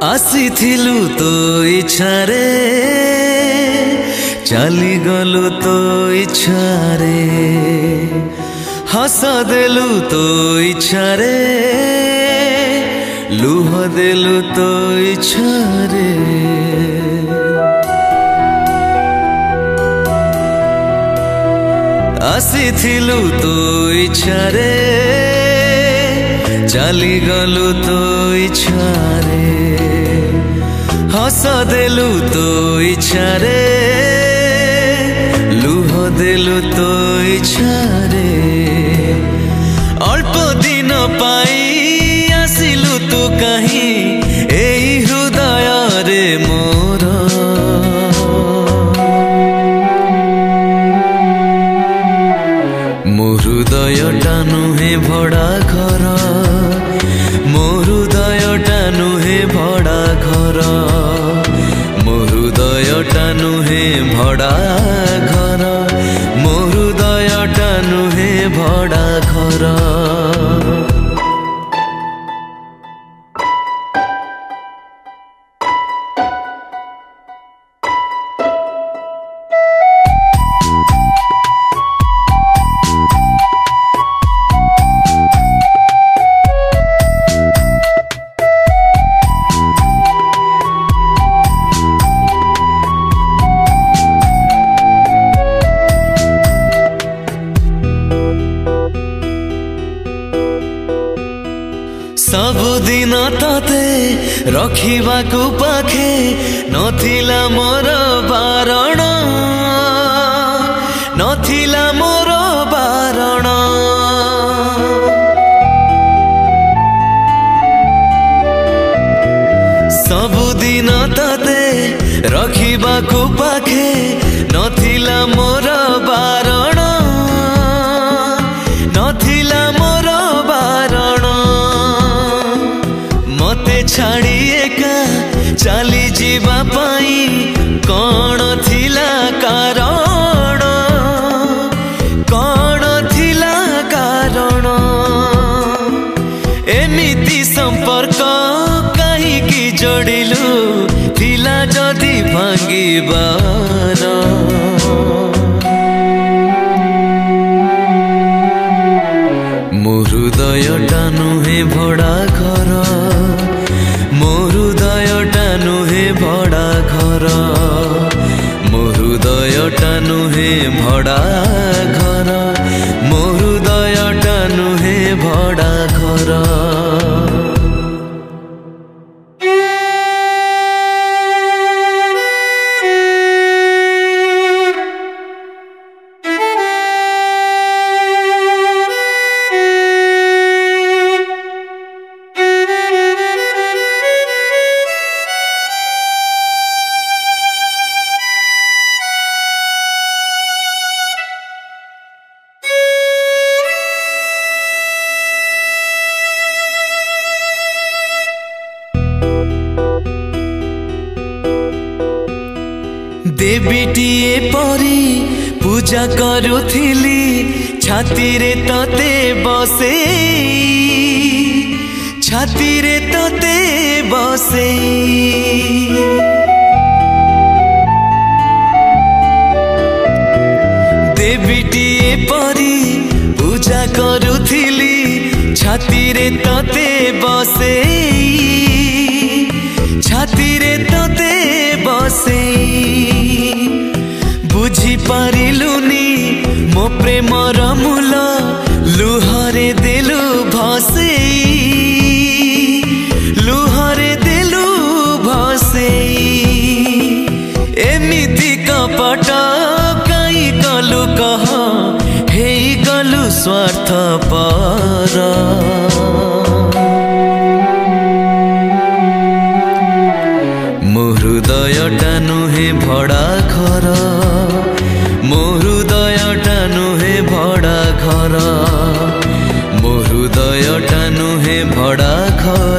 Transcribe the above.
आसीथिलु तो इच्छारे चली गलु तो इच्छारे हस देलु तो इच्छारे लुह देलु तो इच्छारे आसीथिलु तो इच्छारे चली गलु तो इच्छारे हस देलु तो इच्छारे लुह देलु तो इच्छारे अल्प दिन पाई आसिलु तू कहीं एई हृदय रे मोर मो हृदयटा नुहे भड़ा घर मो हृदयटा नुहे भड़ा घर मो हृदयटा नुहे भड़ा घर मो हृदयटा नुहे भड़ा घर सबुदिन तते रखिबा को पाखे नथिला मोर बारण नथिला मोर बारण सबुदिन तते रखिबा को पाखे नथिला मोर बारण नथिला मोर बारण मते छाड़ी एका चली जीवा पाई कौन थिला कारण कौन थिला कारण एमिति संपर्क कहीं की जोड़िलु थिला जदि भांगिबार मो हृदयटा नुहे भड़ा घर मो हृदयटा नुहे भड़ा घर मो हृदयटा नुहे भड़ा घर मो हृदयटा नुहे भड़ा घर देवीटीए परी पूजा करुथिली छाती रे तते बसे छाती रे तते बसे देवीटीए परी पूजा करुथिली छाती रे तते बसे छाती रे तते बसे बुझी पारिलुनी मो प्रेमर मूल लुहरे देलु भसे लुहरे देलु भसे एमिति कपट कई कलु कह हेई गलु स्वार्थपर मो हृदयटा नुहे भड़ा घर मो हृदयटा नुहे भड़ा घर मो हृदयटा नुहे भड़ा घर